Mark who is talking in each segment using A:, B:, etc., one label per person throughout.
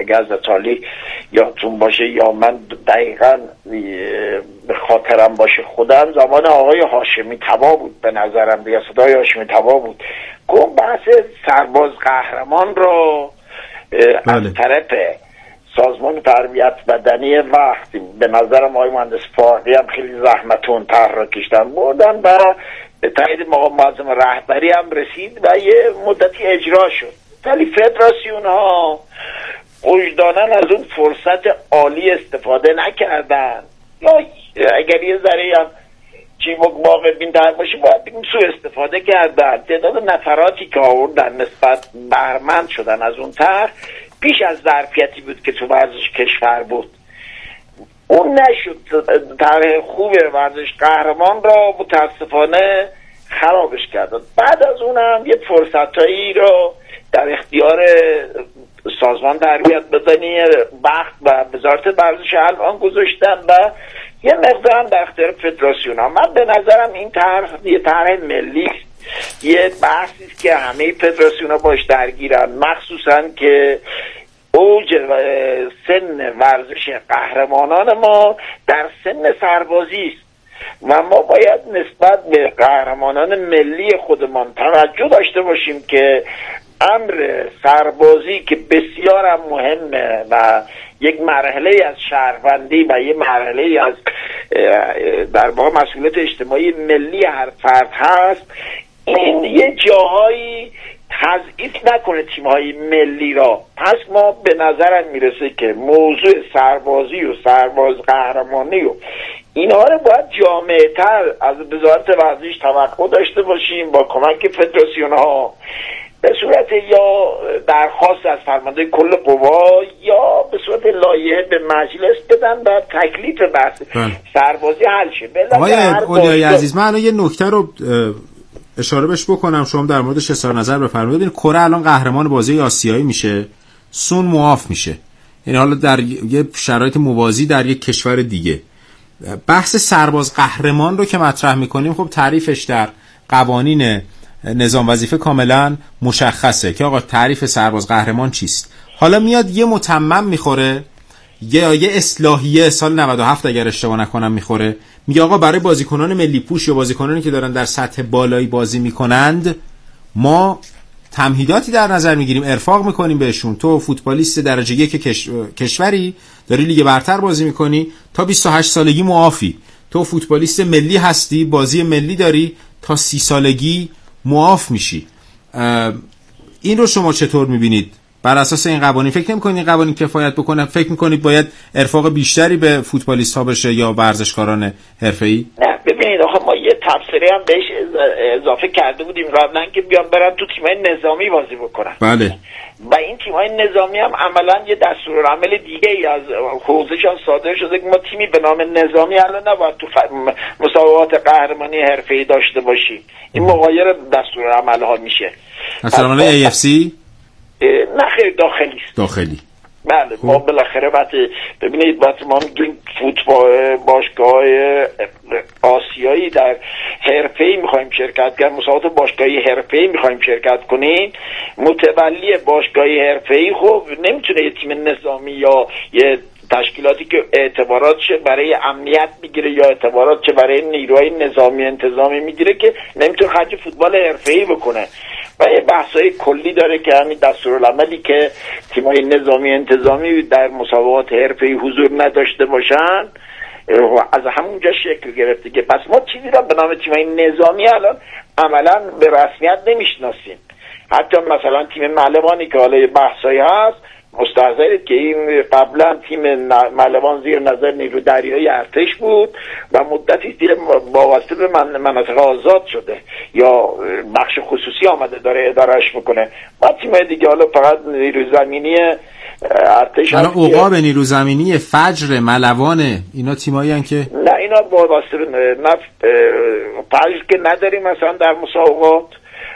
A: اگه از تالی یادتون باشه یا من دقیقا به خاطرم باشه خودم زمان آقای هاشمی طبا بود، به نظرم ریاست‌های هاشمی طبا بود، گفت بحث سرباز قهرمان رو از طرف سازمان تربیت بدنی وقتی به نظرم آقای مهندس فاقی هم خیلی زحمتون طرح کشیدن بردن و به تایید معظم رهبری هم رسید و یه مدتی اجرا شد، ولی فدراسیون ها وجداناً از اون فرصت عالی استفاده نکردن یا اگر یه ذره هم چیمک واقع بین‌تر باشه باید بگیم سوء استفاده کردن. تعداد نفراتی که آوردن نسبت بهره‌مند شدن از اون طرح بیش از ظرفیتی بود که تو ورزش کشور بود. اون نشد، طرح خوب ورزش قهرمان را متاسفانه خرابش کردن. بعد از اون هم یه فرصتایی رو در اختیار سازمان تربیت بدنی بخت و وزارت ورزش الان گذاشتن و یه مقدار هم در اختیار فدراسیون ها. من به نظرم این طرح یه طرح ملی، یه بحثی است که همه فدراسیون ها باش درگیرن، مخصوصا که اوج سن ورزش قهرمانان ما در سن سربازی است و ما باید نسبت به قهرمانان ملی خودمان توجه داشته باشیم که امر سربازی که بسیار هم مهمه و یک مرحله از شهروندی و یک مرحله از در واقع مسئولیت اجتماعی ملی هر فرد هست، این یه جاهایی تضعیف نکنه تیم‌های ملی را. پس ما به نظرم میرسه که موضوع سربازی و سرباز قهرمانی و اینها رو باید جامع‌تر از وزارت ورزش توقع داشته باشیم با کمک فدراسیون ها به صورت یا درخواست از فرمانده کل قوا یا به صورت لایحه به مجلس بدن و تکلیف بحث سربازی حل شه.
B: آقای اولیای عزیز، من یه نکته رو اشاره بهش بکنم، شما در موردش اظهار نظر بفرمایید. ببینید کره الان قهرمان بازی آسیایی میشه، سون معاف میشه، یعنی حالا در یه شرایط موازی در یک کشور دیگه. بحث سرباز قهرمان رو که مطرح میکنیم، خب تعریفش در قوانین نظام وظیفه کاملا مشخصه که آقا تعریف سرباز قهرمان چیست. حالا میاد یه متمم میخوره یا یه اصلاحیه سال 97 اگر اشتباه نکنم میخوره، میگه آقا برای بازیکنان ملی پوش یا بازیکنانی که دارن در سطح بالایی بازی میکنند ما تمهیداتی در نظر میگیریم، ارفاق میکنیم بهشون. تو فوتبالیست درجه یک کشوری داری لیگ برتر بازی میکنی تا 28 سالگی معافی، تو فوتبالیست ملی هستی بازی ملی داری تا 30 سالگی معاف میشی. این رو شما چطور میبینید؟ بر اساس این قوانین فکر نمی‌کنید این قوانین کفایت بکنه؟ فکر می‌کنید باید ارفاق بیشتری به فوتبالیست‌ها بشه یا ورزشکاران حرفه‌ای؟
A: نه ببینید آخه ما یه تفسیری هم بهش اضافه کرده بودیم قبلا که بیان برن تو تیم‌های نظامی بازی بکنن.
B: بله.
A: و این تیم‌های نظامی هم عملاً یه دستورالعمل دیگه‌ای از حوزه‌شان صادر شده که ما تیمی به نام نظامی الان نباید تو مسابقات قهرمانی حرفه‌ای داشته باشیم. این مغایر دستورالعمل‌ها میشه.
B: مثلا AFC
A: نه خیلی داخلی. بله ما بالاخره ببینید ما میگیم فوتبال باشگاه آسیایی در حرفه‌ای میخوایم شرکت کنیم، مسابقات باشگاهی حرفه‌ای میخوایم شرکت کنیم، متولی باشگاهی حرفه‌ای خب نمیتونه یه تیم نظامی یا یه تشکیلاتی که اعتباراتش برای امنیت میگیره یا اعتباراتش برای نیروهای نظامی انتظامی میگیره که نمیتونه خرج فوتبال حرفه‌ای بکنه. و یه بحثای کلی داره که همین دستورالعملی که تیم‌های نظامی انتظامی در مسابقات حرفه‌ای حضور نداشته باشن از همونجا شکل گرفته که پس ما چیزی را به نام تیم‌های نظامی الان عملاً به رسمیت نمیشناسیم. حتی مثلا تیم ملوانی که حالا بحثایی هست مستحضرید که این قبلا تیم ملوان زیر نظر نیرو دریایی ارتش بود و مدتی دیگه وابسته به مناطق آزاد شده یا بخش خصوصی آمده داره ادارهش میکنه. و تیم‌های دیگه حالا فقط نیرو زمینی ارتش
B: حالا عقاب نیرو زمینی فجر ملوانه اینا تیمایی هستن که
A: نه اینا وابسته به فجر که نداریم مثلا در مسابقات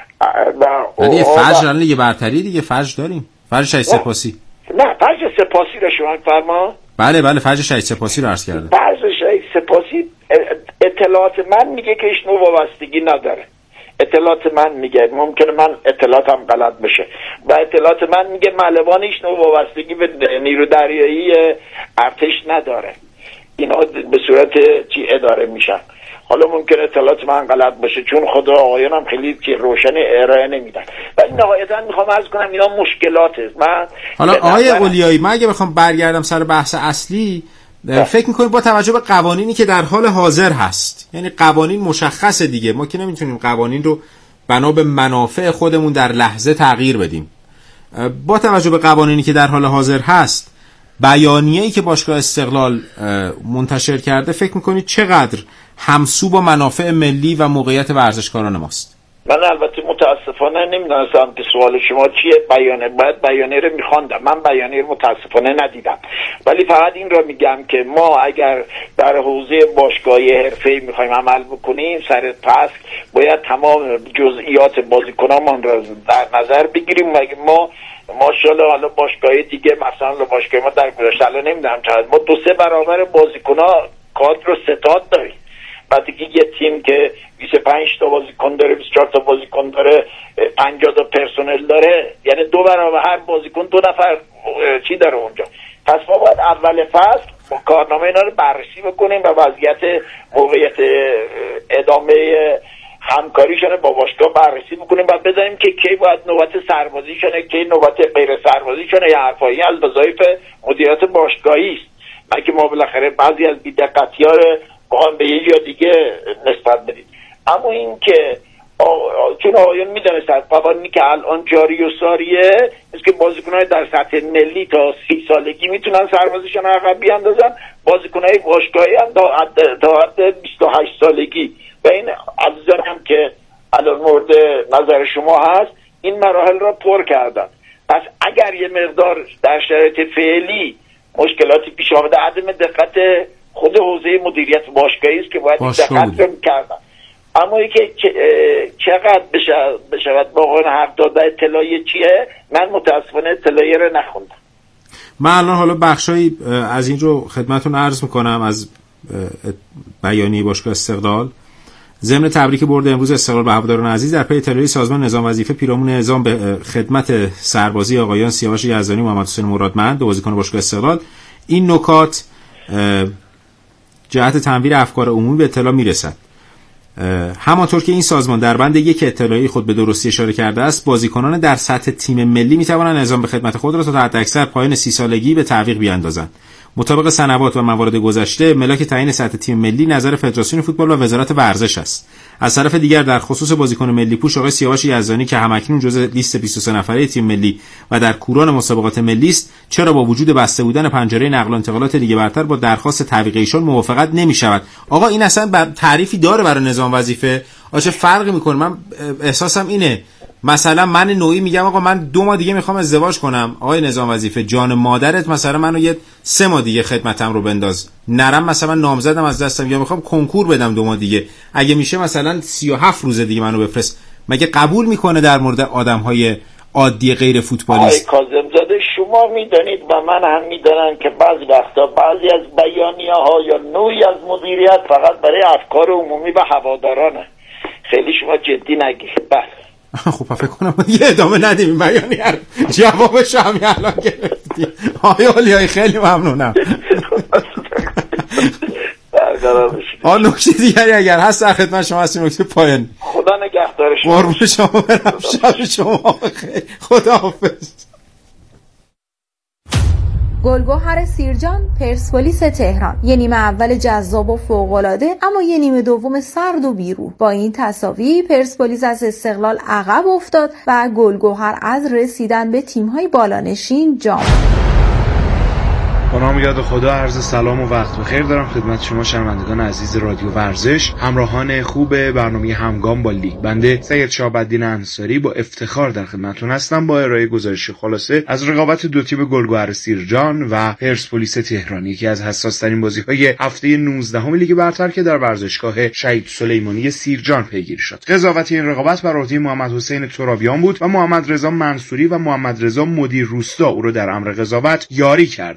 B: ولی فجر الان لیگ برتری دیگه فجر داریم. فجر شهید سپاسی
A: نه فجر سپاسی رو شما فرما.
B: بله فجر شهید سپاسی رو عرض کردم.
A: فجر شهید سپاسی اطلاعات من میگه که هیچ نوع وابستگی نداره. اطلاعات من میگه، ممکنه من اطلاعاتم غلط بشه، و اطلاعات من میگه ملوان هیچ نوع وابستگی به نیرو دریایی ارتش نداره، اینا به صورت چی اداره میشن. حالا ممکنه اطلاعات من غلط باشه چون خدا آقایانم خیلی که روشن ارائه نمیدن. و نهایتا میخوام عرض کنم اینا مشکلاته. من
B: حالا آقای اولیایی، من اگه بخوام برگردم سر بحث اصلی، فکر میکنید با توجه به قوانینی که در حال حاضر هست، یعنی قوانین مشخصه دیگه، ما که نمیتونیم قوانین رو بنا به منافع خودمون در لحظه تغییر بدیم، با توجه به قوانینی که در حال حاضر هست، بیانیه‌ای که باشگاه استقلال منتشر کرده فکر میکنید چقدر همسو با منافع ملی و موقعیت ورزشکاران ماست؟
A: من البته متاسفانه نمیدونستم که سوال شما چیه. باید بیانیه رو میخواندم، من بیانیه رو متاسفانه ندیدم، ولی فقط این رو میگم که ما اگر در حوزه باشگاهی حرفه‌ای میخوایم عمل بکنیم، سر پس باید تمام جزئیات بازیکنامان رو در نظر بگیریم. مگه ما ماشاءالله حالا باشگاهی دیگه، مثلا باشگاه ما در گذشته الان نمیدونم چقدر، ما 2-3 برابر بازیکن‌ها کادر و ستاد داریم. بعد که یه تیم که 25 تا بازیکن داره، 24 تا بازیکن داره، 50 تا پرسنل داره، یعنی 2 برابر هر بازیکن 2 نفر چی داره اونجا. پس ما باید اول فصل با کارنامه اینا رو بررسی بکنیم و وضعیت موقعیت ادامه همکاریشون با باشگاه بررسی بکنیم و بدونیم که کی باید نوبت سربازیشونه، کی نوبت غیر سربازیشونه. یا حرفایی از وظایف مدیریت باشگاهی است، نه که ما بالاخره بعضی از بی‌دقتی‌ها رو با هم به یه جا دیگه نسبت بدید. اما این که چون آقایون میدونستن قوانینی که الان جاری و ساریه است که بازیکن‌های در سطح ملی تا 30 سالگی میتونن سربازیشون عقب بیاندازن، بازیکن‌های باشگاهی هم تا حد 28 سالگی. و این عزیزان هم که الان مورد نظر شما هست این مراحل را پر کردن. پس اگر یه مقدار در شرایط فعلی مشکلاتی پیش آمده، عدم دقت خود حوزه مدیریت باشگاهی است که باید دقت رو می‌کردن. اما اینکه چقدر بشود واقعا حق داده اطلاعی چیه، من متاسفانه اطلاعی رو نخوندم.
B: من الان حالا بخشایی از این رو خدمتتون عرض میکنم از بیانیه باشگاه استقلال. ضمن تبریک برد امروز استقلال به هواداران عزیز، در پی اطلاعیه سازمان نظام وظیفه پیرامون اعزام به خدمت سربازی آقایان سیاوش یزدانی و محمد حسین مرادمند، دو بازیکن باشگاه استقلال، این نکات جهت تنویر افکار عمومی به اطلاع میرسد. همانطور که این سازمان در بند یک اطلاعیه خود به درستی اشاره کرده است، بازیکنان در سطح تیم ملی میتوانند اعزام به خدمت خود را تا حداکثر پایان 30 سالگی به تعویق بیاندازند. مطابق سنوات و موارد گذشته، ملاک تعیین سطح تیم ملی نظر فدراسیون فوتبال و وزارت ورزش است. از طرف دیگر در خصوص بازیکن ملی پوش آقای سیاوش یزدانی که همکنون جزء لیست 23 نفره تیم ملی و در کوران مسابقات ملی است، چرا با وجود بسته بودن پنجره نقل و انتقالات لیگ برتر با درخواست تعویق ایشان موافقت نمی‌شود؟ آقا این اصلا تعریفی داره برای نظام وظیفه؟ چه فرقی می‌کنه؟ من احساسم اینه مثلا من نوعی میگم آقا من 2 ماه دیگه میخوام ازدواج کنم، آقای نظام وظیفه جان مادرت مثلا منو یه 3 ماه دیگه خدمتم رو بنداز، نرم مثلا نامزدم از دستم یا میخوام کنکور بدم 2 ماه دیگه، اگه میشه مثلا 37 روز دیگه منو بفرست. مگه قبول میکنه در مورد آدم‌های عادی غیر فوتبالیست؟
A: آقای کاظم‌زاده شما میدونید و من هم میدونم که بعضی وقتا بعضی از بیانیه‌ها یا نوعی از مدیریت فقط برای افکار عمومی و هوادارانه. خیلی شما جدی نگیرید. بله
B: خب فکر کنم یه ادامه ندیم این بیانیه رو، جوابش همین الان گرفتی. آقای اولیایی خیلی ممنونم. نکته دیگری اگر هست در خدمت شما هستیم. نکته پایان.
A: خدا نگهدار شما.
B: قربون شما برم. شب شما بخیر. خداحافظ.
C: گلگهر سیرجان، پرسپولیس تهران. یه نیمه اول جذاب و فوق‌العاده، اما یه نیمه دوم سرد و بیروح. با این تساوی پرسپولیس از استقلال عقب افتاد و گلگهر از رسیدن به تیم‌های بالانشین جام.
D: با نام یاد خدا عرض سلام و وقت بخیر دارم خدمت شما شنوندگان عزیز رادیو ورزش، همراهان خوب برنامه همگام با لیگ. بنده سید شهاب‌الدین انصاری با افتخار در خدمتتون هستم با ارائه گزارش خلاصه از رقابت دو تیم گلگهر سیرجان و پرسپولیس تهران، یکی از حساس‌ترین بازی‌های هفته 19 لیگ برتر که در ورزشگاه شهید سلیمانی سیرجان پیگیری شد. قضاوت این رقابت بر عهده محمد حسین ترابیان بود و محمد رضا منصوری و محمد رضا مدیر روستا او را در امر قضاوت یاری کردند.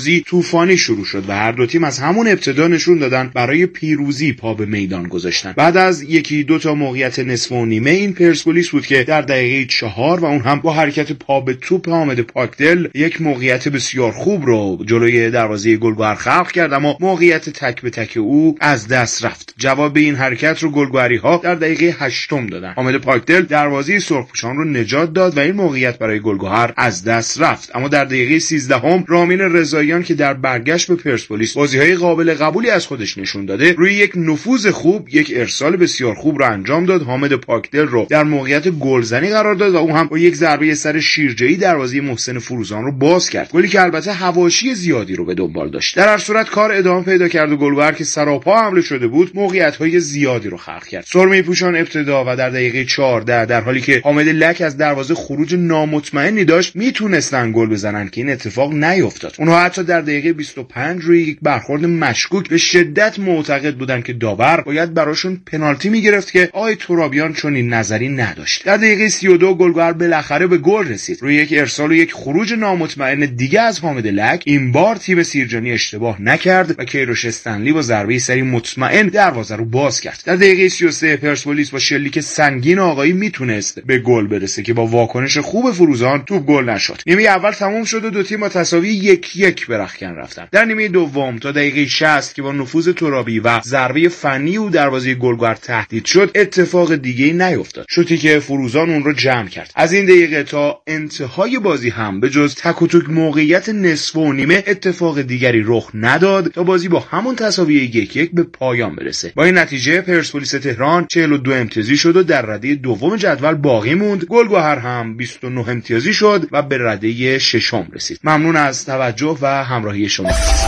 D: بازی طوفانی شروع شد و هر دو تیم از همون ابتدا نشون دادن برای پیروزی پا به میدان گذاشتن. بعد از یکی دو تا موقعیت نصف و نیمه این پرسپولیس بود که در دقیقه 4 و اون هم با حرکت پا به توپ حامد پاکدل یک موقعیت بسیار خوب رو جلوی دروازه گلگهر خلق کرد، اما موقعیت تک به تک او از دست رفت. جواب این حرکت رو گلگهری‌ها در دقیقه 8 دادن. حامد پاکدل دروازه سرخپوشان رو نجات داد و این موقعیت برای گلگهر از دست رفت. اما در دقیقه 13 رامین رضاییان که در برگشت به پرسپولیس بازی‌های قابل قبولی از خودش نشون داده، روی یک نفوذ خوب یک ارسال بسیار خوب رو انجام داد. حامد پاکدل رو در موقعیت گلزنی قرار داد و اون هم با یک ضربه سر شیرجه‌ای دروازه محسن فروزان رو باز کرد. گلی که البته حواشی زیادی رو به دنبال داشت. در هر صورت کار ادامه پیدا کرد و گلگهر که سراپا حمله شده بود موقعیت‌های زیادی رو خلق کرد. سرمه پوشان ابتدا و در دقیقه 14 در حالی که حامد لک از دروازه خروج نامطمئنی داشت میتونستن گل بزنن که این اتفاق نیفتاد. اونها حتی در دقیقه 25 روی یک برخورد مشکوک به شدت معتقد بودن که داور باید براشون پنالتی میگرفت که آقای ترابیان چون این نظری نداشت. در دقیقه 32 گلگهر بالاخره به گل رسید. روی یک ارسال و یک خروج نامطمئن دیگه از حامد لک این بار تیم سیرجانی اشتباه نکرد و کیروش استنلی با ضربه سری مطمئن دروازه رو باز کرد. در دقیقه 33 پرسپولیس با شلیک سنگین آقایی میتونست به گل برسه که با واکنش خوب فروزان توپ گل نشد. نیمه اول تموم شد و دو تیم با تساوی 1-1 به رختکن رفتن. در نیمه دوم تا دقیقه 60 که با نفوذ ترابی و ضربه فنی او دروازه گلگهر تهدید شد اتفاق دیگه‌ای نیفتاد. شوتی که فروزان اون رو جمع کرد. از این دقیقه تا انتهای بازی هم به جز تک و توک موقعیت نصف و نیمه اتفاق دیگری رخ نداد تا بازی با همون تساوی 1-1 به پایان برسه. با این نتیجه پرسپولیس تهران 42 امتیازی شد و در رده دوم جدول باقی موند. گلگهر هم 29 امتیازی شد و به رده ششم رسید. ممنون از توجه و همراهی شما.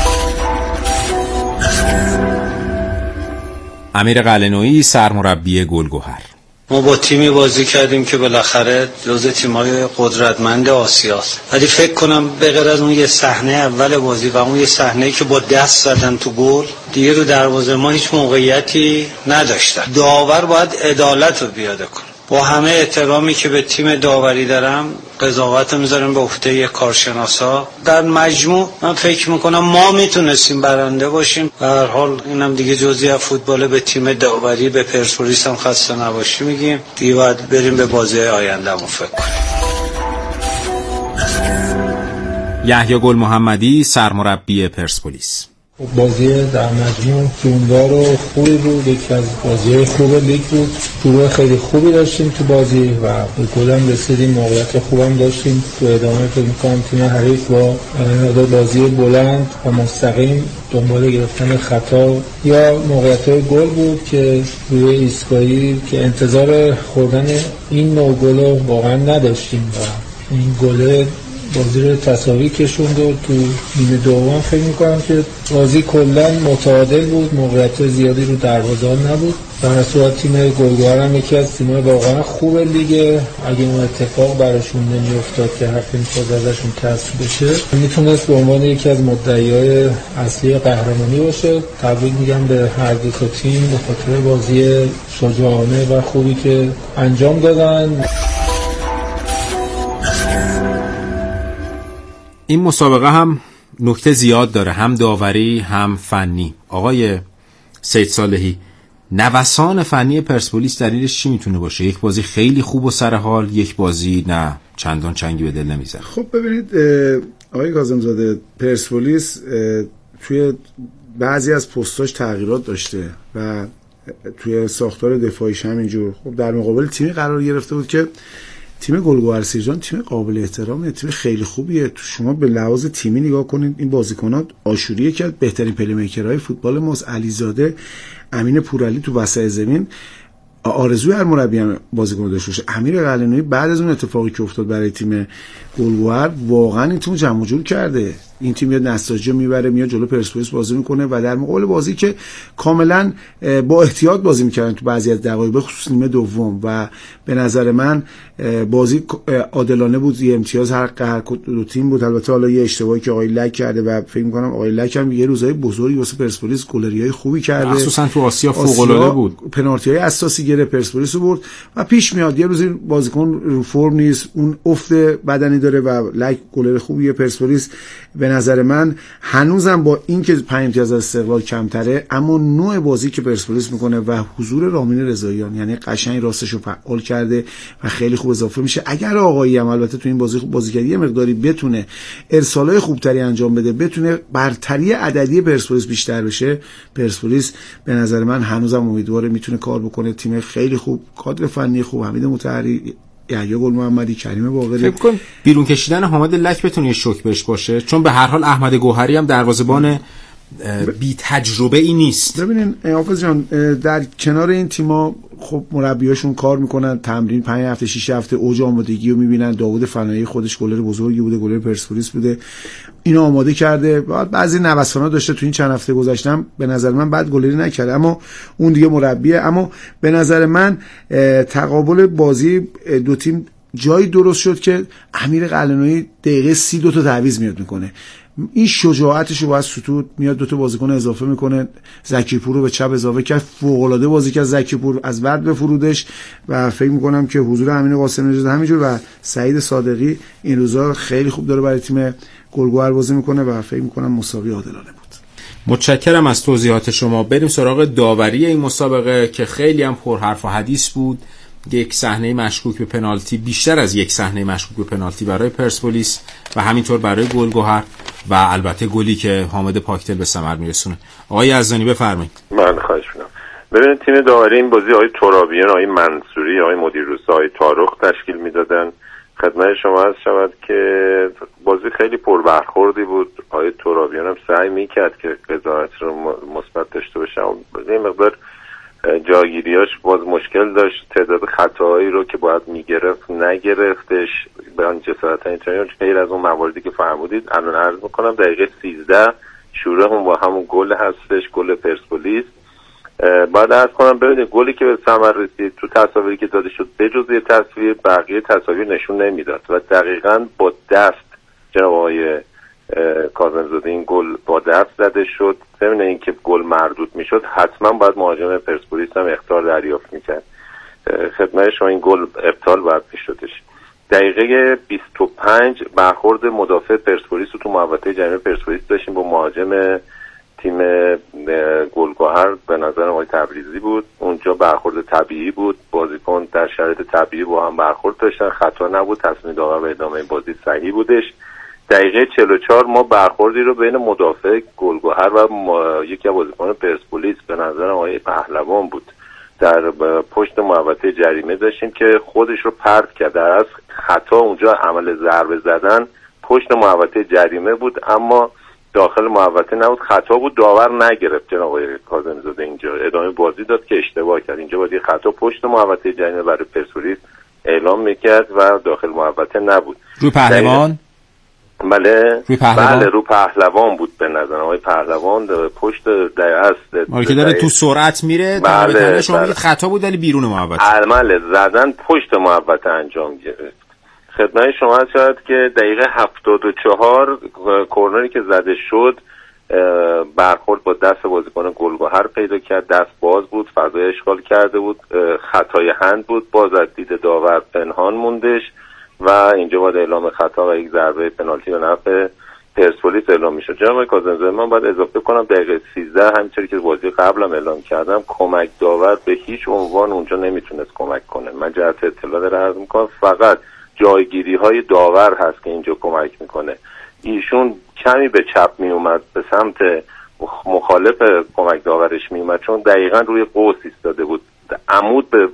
B: امیر قلعه‌نویی سرمربی گلگهر:
E: ما با تیمی بازی کردیم که بالاخره جزو تیم‌های قدرتمند آسیاست، ولی فکر کنم به غیر از اون یه صحنه اول بازی و اون یه صحنه‌ای که با دست زدن تو گل، دیگه رو دروازه ما هیچ موقعیتی نداشتن. داور باید عدالت رو پیاده کنه. با همه احترامی که به تیم داوری دارم، قضاوت میذارم به عهده کارشناسا. در مجموع من فکر میکنم ما میتونستیم برنده باشیم. به هر حال اینم دیگه جزئی از فوتبال. به تیم داوری، به پرسپولیس هم خسته نباشی میگیم. دیگه باید بریم به بازی آیندهمون فکر کنیم.
B: یحیی گل محمدی سرمربی پرسپولیس:
F: بازی در مجموع جوندار و خوبی بود. یکی از بازی‌های خوب لیگ بود. شروع خیلی خوبی داشتیم تو بازی و به گل هم رسیدیم. موقعیت خوبم داشتیم. تو ادامه فکر می‌کنم تیم حریف با بازی بلند و مستقیم دنبال گرفتن خطا یا موقعیت‌های گل بود که روی ایستگاهی که انتظار خوردن این نوع گل واقعا نداشتیم و این گل بازی رو تساوی کشوند و تو نیمه دوم فکر می‌کنم که بازی کلاً متعادل بود. موقعیت زیادی رو دروازه نبود. در هر صورت تیم گلگهر هم یکی از تیم‌های واقعا خوب لیگه. اگه اون اتفاق براشون نمی‌افتاد که حرف می‌خواد ازشون کسر بشه، میتونست به عنوان یکی از مدعیای اصلی قهرمانی باشه. تبریک میگم به هر دو تا تیم به خاطر بازی شجاعانه و خوبی که انجام دادن.
B: این مسابقه هم نکته زیاد داره، هم داوری هم فنی. آقای سید صالحی، نوسان فنی پرسپولیس دلیلش چی میتونه باشه؟ یک بازی خیلی خوب و سر حال، یک بازی نه چندان چنگی به دل نمیزنه.
G: خب ببینید آقای کاظم‌زاده، پرسپولیس توی بعضی از پستاش تغییرات داشته و توی ساختار دفاعیش همینجور. خب در مقابل تیمی قرار گرفته بود که تیم گلگهر سیرجان تیم قابل احترامه، تیم خیلی خوبیه. شما به لحاظ تیمی نگاه کنید، این بازیکن‌ها آشوریه که بهترین پلی‌میکرهای فوتبال ماست. علیزاده، امین پورعلی تو وسط زمین آرزوی هر مربی هم بازیکن داشته باشه. امیر قلعه‌نویی بعد از اون اتفاقی که افتاد برای تیم گلگهر واقعا این تیم جمع جور کرده. این تیم میاد نساجی میبره، میاد جلو پرسپولیس بازی میکنه و در مقابل بازی که کاملا با احتیاط بازی میکردن تو بعضی از دقایق به خصوص نیمه دوم و به نظر من بازی عادلانه بود. یه امتیاز هر دو تیم بود. البته حالا یه اشتباهی که آقای لک کرده و فکر میکنم آقای لک هم یه روزای بزرگی واسه پرسپولیس گلریای خوبی کرده،
B: خصوصا تو آسیا فوق العاده بود.
G: پنالتی‌های اساسی گرفت، پرسپولیس رو برد و پیش میاد یه روزی بازیکن رو فرم نیست، اون افت بدنی داره و لک گلر خوبیه. پرسپولیس به نظر من هنوزم با اینکه 5 امتیاز از استقلال کمتره، اما نوع بازی که پرسپولیس میکنه و حضور رامین رضاییان یعنی قشنگ راستشو فعال کرده و خیلی خوب اضافه میشه. اگر آقایی هم البته تو این بازی خوب بازی کرد، یه مقداری بتونه ارسالای خوبتری انجام بده، بتونه برتری عددی پرسپولیس بیشتر بشه، پرسپولیس به نظر من هنوزم امیدواره میتونه کار بکنه. تیم خیلی خوب، کادر فنی خوب، حمید مطهری، یحیی گل محمدی، کریم باقری.
B: فکر کن بیرون کشیدن حامد لک بتونه یه شوک بهش باشه، چون به هر حال احمد گوهری هم دروازه‌بان بی تجربه ای نیست.
G: ببینین حافظ جان، در کنار این تیما خب مربیاشون کار میکنن، تمرین 5 هفته 6 هفته اوج آمادگی رو میبینن. داوود فنایی خودش گلر بزرگی بوده، گلر پرسپولیس بوده، اینو آماده کرده. بعضی نوسانا داشته تو این چند هفته گذشتم، به نظر من بعد گلری نکرده، اما اون دیگه مربیه. اما به نظر من تقابل بازی دو تیم جایی درست شد که امیر قلعه‌نویی دقیقه 32 تا تعویض میاد میکنه. این شجاعتش رو باید ستود، میاد 2 تا بازیکن اضافه میکنه، زکیپور رو به چپ اضافه کرد، فوق‌العاده بازی کرد زکیپور از بعد به فرودش. و فکر میکنم که حضور امین قاسم نژاد همینجور و سعید صادقی این روزا خیلی خوب داره برای تیم گلگهر بازی میکنه و فکر میکنم مساوی عادلانه بود.
B: متشکرم از توضیحات شما. بریم سراغ داوری این مسابقه که خیلی هم پر حرف و حدیث بود. یک صحنه مشکوک به پنالتی، بیشتر از یک صحنه مشکوک به پنالتی برای پرسپولیس و همینطور برای گلگهر و البته گلی که حامد پاکدل به ثمر میرسونه. آقای یزدانی بفرمایید.
H: من خواهش می‌کنم. ببینید تیم داوری این بازی آقای ترابیان، آقای منصوری، آقای مدیر روستا، آقای تارخ تشکیل میدادن. خدمت شما عرض شود که بازی خیلی پربرخوردی بود. آقای ترابیان هم سعی میکرد که قضاوت رو مثبت داشته باشه، این مقدار جاگیریاش باز مشکل داشت. تعداد خطاهایی رو که باید میگرفت نگرفتش به آن جسارت اینطوری. غیر از اون مواردی که فرمودید الان عرض میکنم دقیقه 13 شروع هم با همون گل هستش، گل پرسپولیس. بعد عرض کنم ببینید گلی که به ثمر رسید تو تصاویری که داده شد بجز یه تصویر بقیه تصاویر نشون نمیداد و دقیقاً با دست جناب آقای کاظم‌زاده این گل با دست زده شد. ضمن اینکه گل مردود میشد حتما باید مهاجم پرسپولیس هم اخطار دریافت میکرد. خدمت شما این گل ابطال باید میشدش. دقیقه 25 برخورد مدافع پرسپولیس رو تو محوطه جریمه پرسپولیس داشتیم با مهاجم تیم گلگهر به نظر آقای تبریزی بود. اونجا برخورد طبیعی بود، بازیکن در شرایط طبیعی با هم برخورد داشتن، خطا نبود، تصمیم داور به ادامه بازی صحیح بودش. دقیقه 44 ما برخوردی رو بین مدافع گلگهر و یکی از بازیکنان پرسپولیس به نظر آقای پهلوان بود در پشت محوطه جریمه داشتیم که خودش رو پرت کرد. در اصل خطا اونجا عمل ضربه زدن پشت محوطه جریمه بود اما داخل محوطه نبود، خطا بود، داور نگرفت. جناب آقای کاظم‌زاده اینجا ادامه بازی داد که اشتباه کرد. اینجا باید خطا پشت محوطه جریمه برای پرسپولیس اعلام میکرد و داخل محوطه نبود.
B: روی پهلوان؟
H: بله
B: روی پهلوان؟
H: بله رو پهلوان بود به نظر آقای پهلوان پشت در اصل
B: مالی که داره تو سرعت میره.
H: بله
B: شما میگید خطا بود ولی بیرون محوطه.
H: عمل زدن پشت محوطه انجام گرفت. خدمت شما شاید که دقیقه 74 کورنری که زده شد برخورد با دست بازیکن گلگهر پیدا کرد، دست باز بود، فضای اشغال کرده بود، خطای هند بود، باز از دید داور پنهان موندش و اینجا باید اعلام خطا و یک ضربه پنالتی به نفع پرسپولیس اعلام میشد. جناب کاظم‌زاده من باید اضافه کنم دقیقه 13 همینطوری که بازی قبلم اعلام کردم کمک داور به هیچ عنوان اونجا نمیتونست کمک کنه. من جهت اطلاع داره عرض میکنم فقط جایگیری های داور هست که اینجا کمک میکنه. ایشون کمی به چپ میومد به سمت مخالف کمک داورش میومد چون دقیقاً روی قوس ایستاده بود، عمود به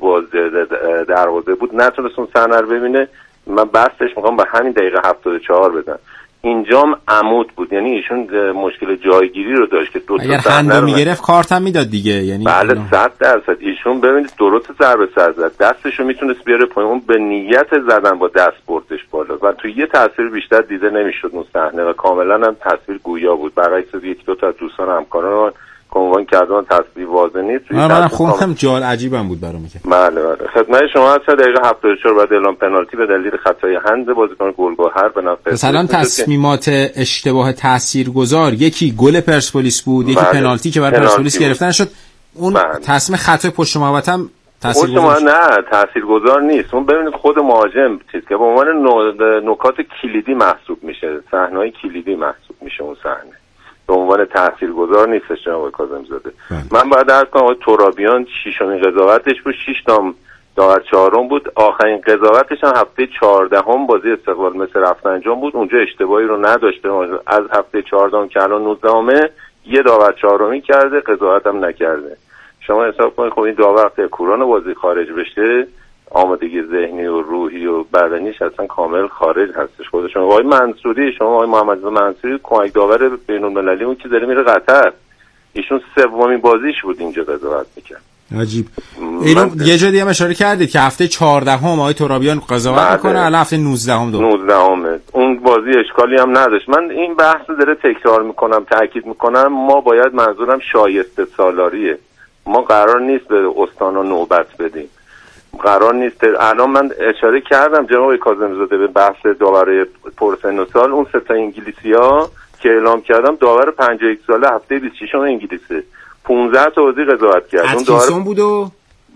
H: دروازه بود، نتونست اون صحنه رو ببینه. من بحثش میخوام به همین دقیقه 74 بدم. اینجام عمود بود، یعنی ایشون مشکل جایگیری رو داشت که دو تا
B: اگر خندو میگرفت کارت هم میداد دیگه. یعنی
H: بله 100% ایشون ببینید درست ضربه سر زد، دستشو میتونست بیاره پایین، اون به نیت زدن با دست بردش بالا و تو یه تصویر بیشتر دیده نمیشد اون صحنه و کاملا هم تصویر گویا بود. برعکس یک دو تا دوستان همکاران کنوان کردن تصویر واضح نیست.
B: من خوندم جال عجیبم بود برام که.
H: بله خدمت شما هست. دقیقه 74 بعد اعلام پنالتی به دلیل خطای هند بازیکن گلگهر به نفع
B: مثلا تصمیمات اشتباه تاثیرگذار یکی گل پرسپولیس بود، یکی پنالتی که برای پرسپولیس گرفتن شد. اون تصمیم خطای پشت محوطه هم تاثیرگذار
H: نه تاثیرگذار نیست. اون ببینید خود مهاجم چیز که به عنوان نکات کلیدی محسوب میشه، صحنه‌های کلیدی محسوب میشه اون صحنه. به عنوان تاثیرگذار نیستش جناب آقای کاظمی‌زاده. من باید عرض کنم آقای ترابیان 6مین قضاوتش بود، 6 تا داور 4م بود. آخرین قضاوتش هم هفته 14 بازی استقلال مثل رفسنجان بود. اونجا اشتباهی رو نداشته. از هفته 14 که الان 19 یه داور 4می کرده، قضاوت هم نکرده. شما حساب کنید خب این داور وقتی کوران بازی خارج بشه، آمادگی ذهنی و روحی و بدنیش اصلا کامل خارج هستش. خود شما آقای منصوری، شما آقای محمدرضا منصوری کمک داور بین‌المللی اون که داره میره قطر، ایشون 3مین بازیش بود اینجا قضاوت میکرد.
B: عجیب. اینو یه جا دیگه هم اشاره کردید که هفته 14 آقای ترابیان قضاوت میکنه، الان هفته 19
H: اون بازی اشکالی هم نداشت. من این بحث داره تکرار میکنم، تاکید میکنم، ما باید منظورم شایسته سالاریه. ما قرار نیست به استانا نوبت بدیم، قرار نیست. الان من اشاره کردم جناب آقای کاظمی‌زاده به بحث داور پرسن و سال، اون 3 تا انگلیسی‌ها که اعلام کردم داور 51 ساله هفته 26 انگلیسه 15 تا بازی قضاوت کرد. اون
B: اتکینسون بود و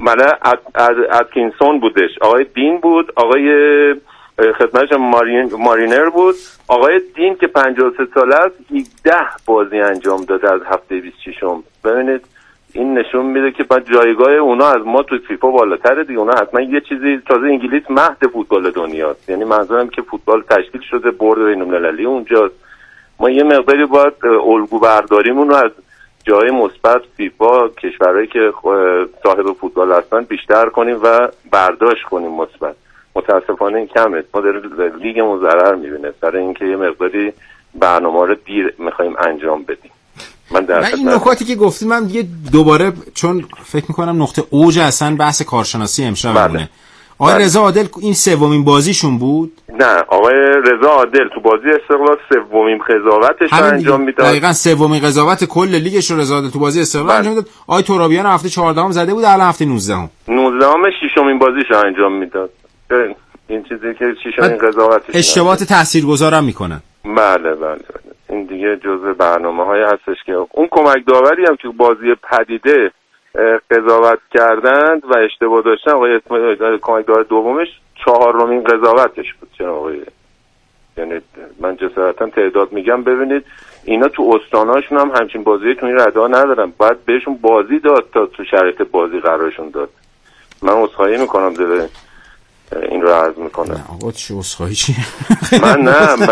H: اتکینسون بودش، آقای دین بود، آقای خدمتش مارینر بود. آقای دین که 53 ساله است 17 بازی انجام داده از هفته 26. ببینید این نشون میده که بعد جایگاه اونا از ما تو فیفا بالاتره دیگه. اونا حتما یه چیزی، تازه انگلیس مهد فوتبال دنیاست، یعنی منظورم که فوتبال تشکیل شده، برد بین‌المللی اونجاست. ما یه مقداری باید الگو برداریمون رو از جای مثبت فیفا، کشورهایی که صاحب فوتبال هستن بیشتر کنیم و برداشت کنیم مثبت. متاسفانه این کمه. ما در لیگمون ضرر میبینه سر اینکه یه مقداری برنامه رو دیر میخوایم انجام بدیم. من
B: این نکاتی که گفتیم من دیگه دوباره، چون فکر میکنم نقطه اوج اصلا بحث کارشناسی امشبونه. آقای رضا عادل این 3مین بازیشون بود؟
H: نه، آقای رضا عادل تو بازی استقلال 3مین قضاوتش رو انجام میداد.
B: دقیقاً 3مین قضاوت کل لیگش رو رضا عادل تو بازی استقلال انجام میداد. آقای ترابیان هفته 14 زده بود، الان هفته 19
H: 6مین بازیش رو انجام میداد. این چیزی که 6مین قضاوتش
B: اشتباهات تاثیرگذارم میکنن.
H: بله. این دیگه جزء برنامه‌های هستش که اون کمک داوری هم که بازی پدیده قضاوت کردند و اشتباه داشتن، آقای اسماعیل کمک داور دومش 4مین قضاوتش بود جناب آقای. یعنی من جسارتا تعداد میگم، ببینید اینا تو استاناشون هم همچین بازی تو این ردا ندارن، باید بهشون بازی داد تا تو شرایط بازی قرارشون داد. من عذرخواهی میکنم دل این رو عرض میکنم.
B: آقا چه عذرخواهی چیه؟
H: من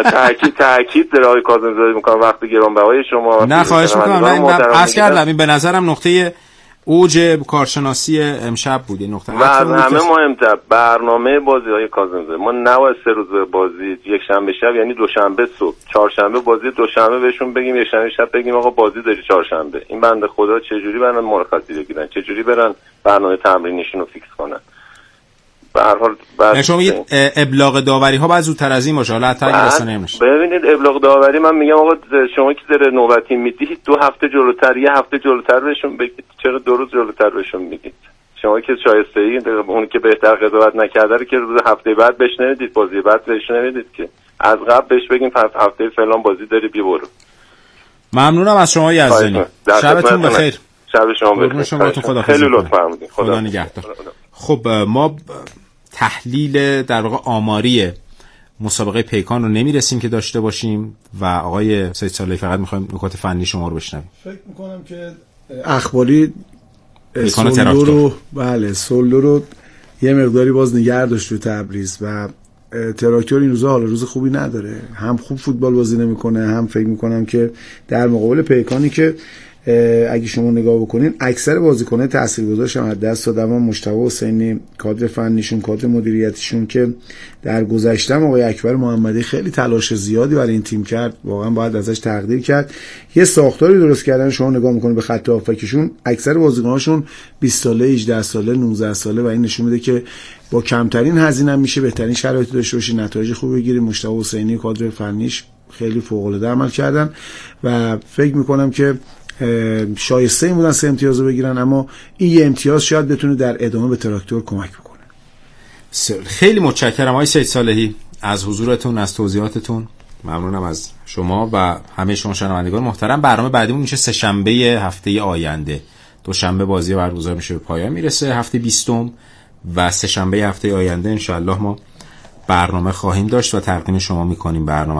H: تاکید داره آقای کاظمی‌زاده میکنم وقتی گرانبهای شما.
B: نه خواهش میکنم. من عرض کردم این به نظرم نقطه اوج کارشناسی امشب بود. این نقطه
H: و از همه مهمتر برنامه بازی های کاظمی‌زاده. ما نباید 3 روز بازی، یک شنبه شب یعنی دوشنبه صبح، چهارشنبه بازی، دوشنبه بهشون بگیم، یک شنبه شب بگیم آقا بازی داری چهارشنبه. این بنده خدا چجوری برن مرخصی بگیرن، چجوری برن برنامه تمرینشون رو فیکس کنن؟ به هر حال
B: شما میگید ابلاغ داوری ها باید زودتر از این باشه، حالا حتی اگه رسانه نمیشه.
H: ببینید ابلاغ داوری، من میگم آقا شما که داره نوبتی میدید 2 هفته جلوتر، یه هفته جلوتر بهشون بگید. چرا 2 روز جلوتر بهشون میگید؟ شما که شایسته ای، اون که بهتر قضاوت نکرده رو که روز هفته بعد بهش نمیدید، بازی بعد بهش نمیدید که از قبل بهش بگیم هفته فلان بازی داری بیا برو.
B: ممنونم از شما یزدانی. شبتون بخیر.
H: شب شما بخیر. خیلی لطف فرمودید.
B: خدا نگهدار. خب ما تحلیل در واقع آماری مسابقه پیکان رو نمیرسیم که داشته باشیم و آقای سید صالحی فقط میخوایم نکات فنی شما رو بشنویم.
G: فکر میکنم که اخباری سولو رو یه مقداری باز نگه داشت تو تبریز و تراکتور این روزا حالا روز خوبی نداره، هم خوب فوتبال بازی نمیکنه، هم فکر میکنم که در مقابل پیکانی که اگه شما نگاه بکنین اکثر بازیکن‌های تاثیرگذارش هم از دست دادن. مجتبی حسینی، کادر فنیشون، کادر مدیریتیشون که در گذشته آقای اکبر محمدی خیلی تلاش زیادی برای این تیم کرد، واقعا باید ازش تقدیر کرد. یه ساختاری درست کردن. شما نگاه میکنید به خط هافبکشون اکثر بازیکن‌هاشون 20 ساله، 18 ساله، 19 ساله و این نشون میده که با کمترین هزینه میشه بهترین شرایط داشته باشی، نتایج خوب بگیریم. مجتبی حسینی کادر فنیش خیلی فوق‌العاده عمل کردن و فکر میکنم که شایسته این بودن 3 امتیاز رو بگیرن، اما این یه امتیاز شاید بتونه در ادامه به تراکتور کمک بکنه.
B: خیلی متشکرم آقای سید صالحی از حضورتون، از توضیحاتتون. ممنونم از شما و همه شما شنوندگان محترم. برنامه بعدیمون میشه 3 شنبه هفته آینده. دوشنبه بازی برگزار میشه، به پایان میرسه هفته 20 و 3 شنبه هفته آینده انشالله ما برنامه خواهیم داشت و تقدیم شما میکنیم برنامه رو.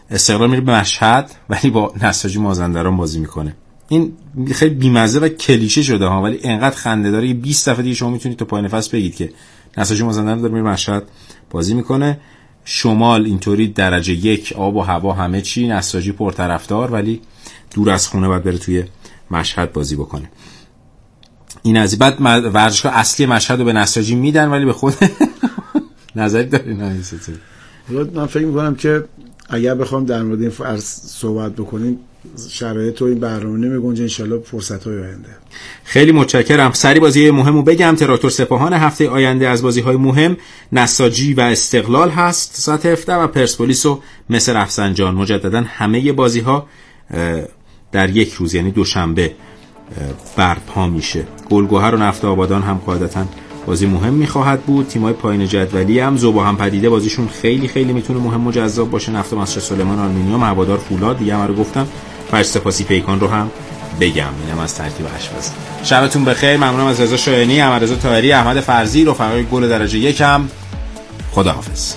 B: استقلال میره به مشهد ولی با نساجی مازندران بازی میکنه. این خیلی بیمزه و کلیشه شده ها، ولی انقدر خنده داره. 20 دفعه دیگه شما میتونید تا پای نفس بگید که نساجی مازندران داره میره مشهد بازی میکنه. شمال اینطوری درجه 1 آب و هوا همه چی، نساجی پرطرفدار ولی دور از خونه باید بره توی مشهد بازی بکنه. این از بعد ورزشگاه اصلی مشهد رو به نساجی میدن ولی به خود نظری دارین نمیسته.
G: من فکر میکنم که اگر بخوام در مورد این فرض صحبت بکنیم شرایط و این برنامه نمیگنجه. انشالله فرصت‌های آینده.
B: خیلی متشکرم. سری بازی مهمو بگم. تراکتور سپاهان هفته آینده از بازی‌های مهم نساجی و استقلال هست ساعت 17 و پرسپولیس و مس رفسنجان. مجددا همه بازی‌ها در یک روز یعنی دوشنبه برپا میشه. گلگهر و نفت آبادان هم قاعدتاً بازی مهم میخواهد بود. تیمای پایین جدولی هم ذوب هم پدیده بازیشون خیلی خیلی میتونه مهم و جذاب باشه. نفت مسجد سلیمان آلومینیوم، هوادار فولاد دیگه هم رو گفتم. فرش سپاسی پیکان رو هم بگم. اینم از ترتیب آشپزی. شبتون بخیر. ممنونم از رضا شایانی، احمد رضا طاهری، احمد فرزی، رفقای گل درجه 1. خداحافظ.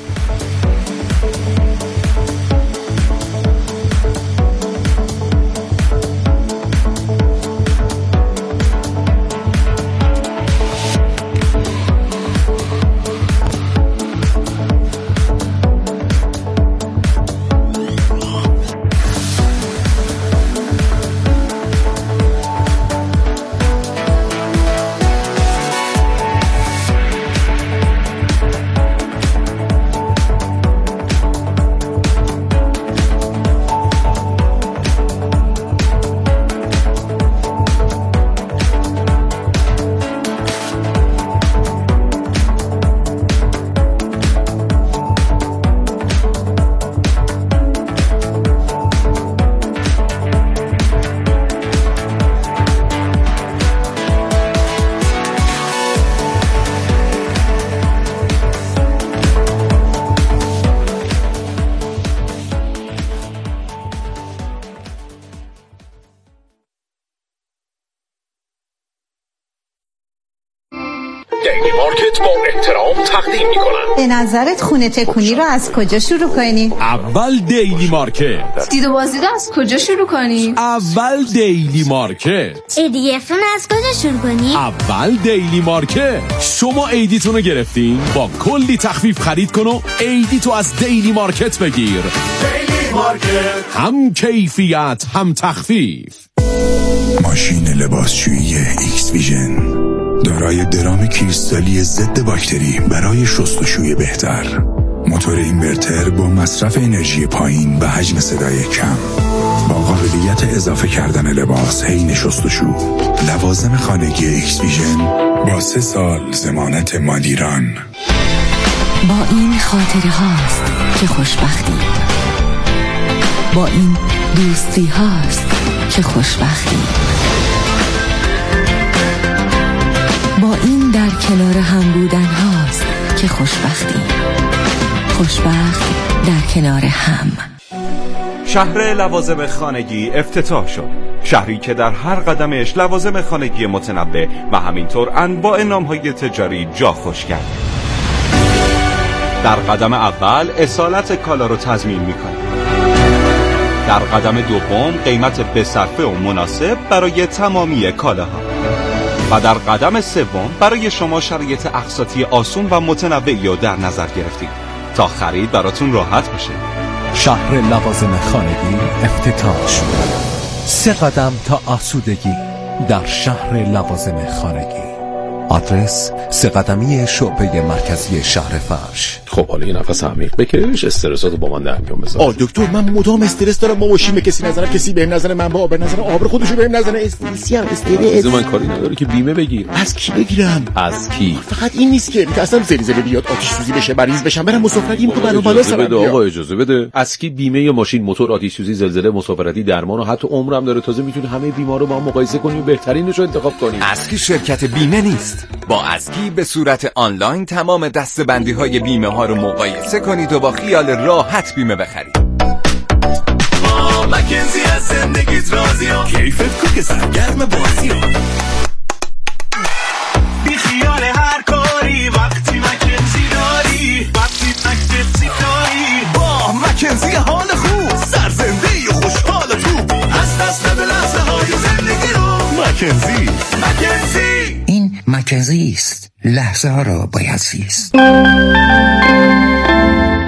I: دیلی مارکت با احترام تقدیم می‌کنند.
J: به نظرت خونه تکونی رو از کجا شروع کنیم؟
I: اول دیلی مارکت.
K: دید و بازدید از کجا شروع کنیم؟
I: اول دیلی مارکت.
L: ایدی‌اف از کجا شروع کنیم؟
I: اول دیلی مارکت. شما ایدیتون رو گرفتین؟ با کلی تخفیف خرید کن و ایدیتو از دیلی مارکت بگیر. دیلی مارکت، هم کیفیت هم تخفیف.
M: ماشین لباسشویی ایکس ویژن دارای درام کریستالی ضد باکتری برای شستشوی بهتر، موتور اینورتر با مصرف انرژی پایین و حجم صدای کم، با قابلیت اضافه کردن لباس حین شستشو. لوازم خانگی ایکس ویژن با 3 سال ضمانت مدیران.
N: با این خاطره هاست که خوشبختی، با این دوستی هاست که خوشبختی، با این در کنار هم بودن هاست که خوشبختی. خوشبخت در کنار هم.
O: شهر لوازم خانگی افتتاح شد. شهری که در هر قدمش لوازم خانگی متنوع و همینطور انواع نام‌های تجاری جا خوش کرد. در قدم اول اصالت کالا رو تضمین می‌کنه. در قدم دوم قیمت بصرفه و مناسب برای تمامی کالاها. و در قدم سوم برای شما شرایط اقساطی آسون و متنوعی رو در نظر گرفتیم تا خرید براتون راحت بشه.
I: شهر لوازم خانگی افتتاح شد. 3 قدم تا آسودگی در شهر لوازم خانگی. آدرس 3 قدمی شعبه مرکزی شهر فرش.
P: خب حالا یه نفس عمیق بکش، استرساتو با من در میون بذار.
Q: دکتر من مدام استرس دارم، ماشین به کسی نزنم، کسی بهم نزنه، من با آب نزنم، آب خودشو بهم نزنه، استرسی هم استرس.
P: من کاری نداره که بیمه بگیر.
Q: از کی بگیرم؟
P: از کی؟
Q: فقط این نیست که اصلا زلزله بیاد، آتش سوزی بشه، مریض بشم، برم مسافرتی تو بنا بالا سرم بیاد.
P: آقا اجازه بده. از کی بیمه یا ماشین، موتور، آتش سوزی، زلزله، مسافرتی، درمان و حتی عمرم داره. تازه میتونی همه بیمارو با هم مقایسه کنی و بهترینش رو انتخاب کنی.
R: از کی شرکت بیمه نیست. با ازکی به صورت آنلاین تمام دسته‌بندی‌های بیمه ها رو مقایسه کنید و با خیال راحت بیمه بخرید.
I: مکنزی از زندگیت راضی‌ها، کیفت کو که سرگرم بازی‌ها. بی خیال هر کاری وقتی مکنزی داری، وقتی مکنزی داری با مکنزی حال خوب
M: مکنزی. این مکنزی است. لحظه ها را باید زیست.